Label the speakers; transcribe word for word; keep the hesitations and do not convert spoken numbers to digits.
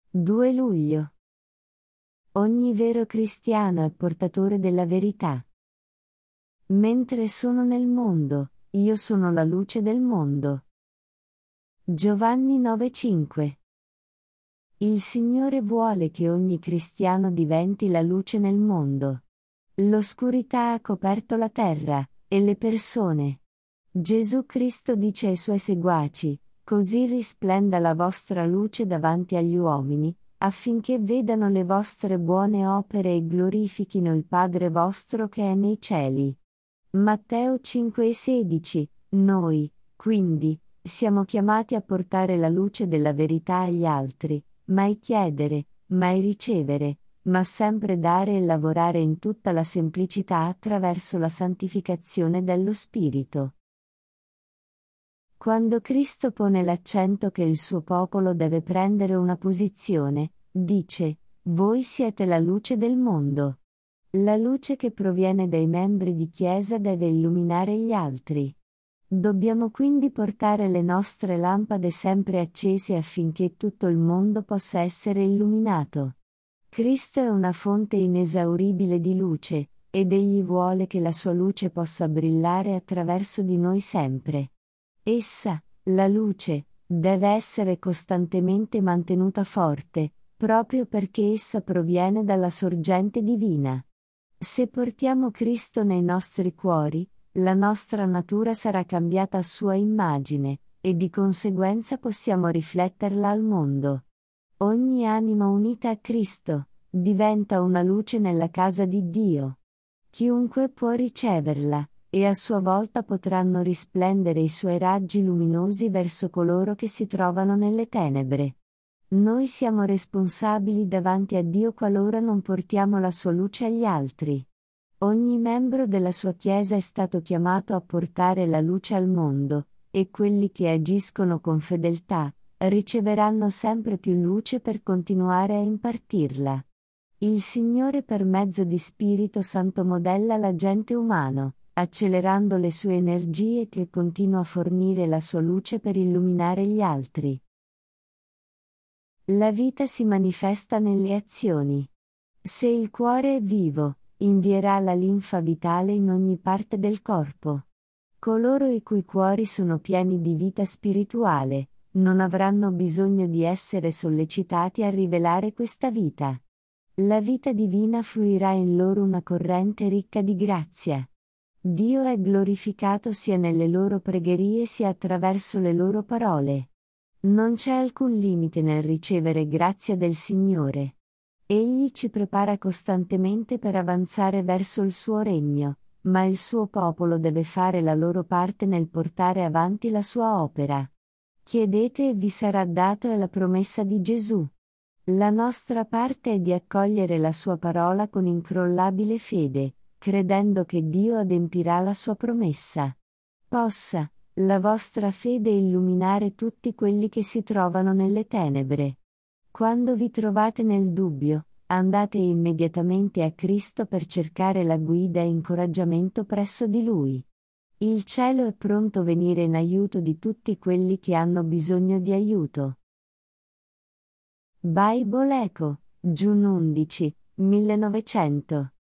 Speaker 1: due luglio. Ogni vero cristiano è portatore della verità. Mentre sono nel mondo, io sono la luce del mondo. Giovanni nove cinque. Il Signore vuole che ogni cristiano diventi la luce nel mondo. L'oscurità ha coperto la terra, e le persone. Gesù Cristo dice ai suoi seguaci: così risplenda la vostra luce davanti agli uomini, affinché vedano le vostre buone opere e glorifichino il Padre vostro che è nei cieli. Matteo cinque sedici. Noi, quindi, siamo chiamati a portare la luce della verità agli altri, mai chiedere, mai ricevere, ma sempre dare e lavorare in tutta la semplicità attraverso la santificazione dello Spirito. Quando Cristo pone l'accento che il suo popolo deve prendere una posizione, dice: voi siete la luce del mondo. La luce che proviene dai membri di Chiesa deve illuminare gli altri. Dobbiamo quindi portare le nostre lampade sempre accese affinché tutto il mondo possa essere illuminato. Cristo è una fonte inesauribile di luce, ed Egli vuole che la sua luce possa brillare attraverso di noi sempre. Essa, la luce, deve essere costantemente mantenuta forte, proprio perché essa proviene dalla sorgente divina. Se portiamo Cristo nei nostri cuori, la nostra natura sarà cambiata a sua immagine, e di conseguenza possiamo rifletterla al mondo. Ogni anima unita a Cristo diventa una luce nella casa di Dio. Chiunque può riceverla, e a sua volta potranno risplendere i suoi raggi luminosi verso coloro che si trovano nelle tenebre. Noi siamo responsabili davanti a Dio qualora non portiamo la sua luce agli altri. Ogni membro della sua Chiesa è stato chiamato a portare la luce al mondo, e quelli che agiscono con fedeltà riceveranno sempre più luce per continuare a impartirla. Il Signore per mezzo di Spirito Santo modella l'agente umano, accelerando le sue energie che continua a fornire la sua luce per illuminare gli altri. La vita si manifesta nelle azioni. Se il cuore è vivo, invierà la linfa vitale in ogni parte del corpo. Coloro i cui cuori sono pieni di vita spirituale, non avranno bisogno di essere sollecitati a rivelare questa vita. La vita divina fluirà in loro una corrente ricca di grazia. Dio è glorificato sia nelle loro pregherie sia attraverso le loro parole. Non c'è alcun limite nel ricevere grazia del Signore. Egli ci prepara costantemente per avanzare verso il suo regno, ma il suo popolo deve fare la loro parte nel portare avanti la sua opera. Chiedete e vi sarà dato è la promessa di Gesù. La nostra parte è di accogliere la sua parola con incrollabile fede, credendo che Dio adempirà la sua promessa. Possa la vostra fede illuminare tutti quelli che si trovano nelle tenebre. Quando vi trovate nel dubbio, andate immediatamente a Cristo per cercare la guida e incoraggiamento presso di Lui. Il cielo è pronto a venire in aiuto di tutti quelli che hanno bisogno di aiuto. Bible Echo, giugno undici, millenovecento.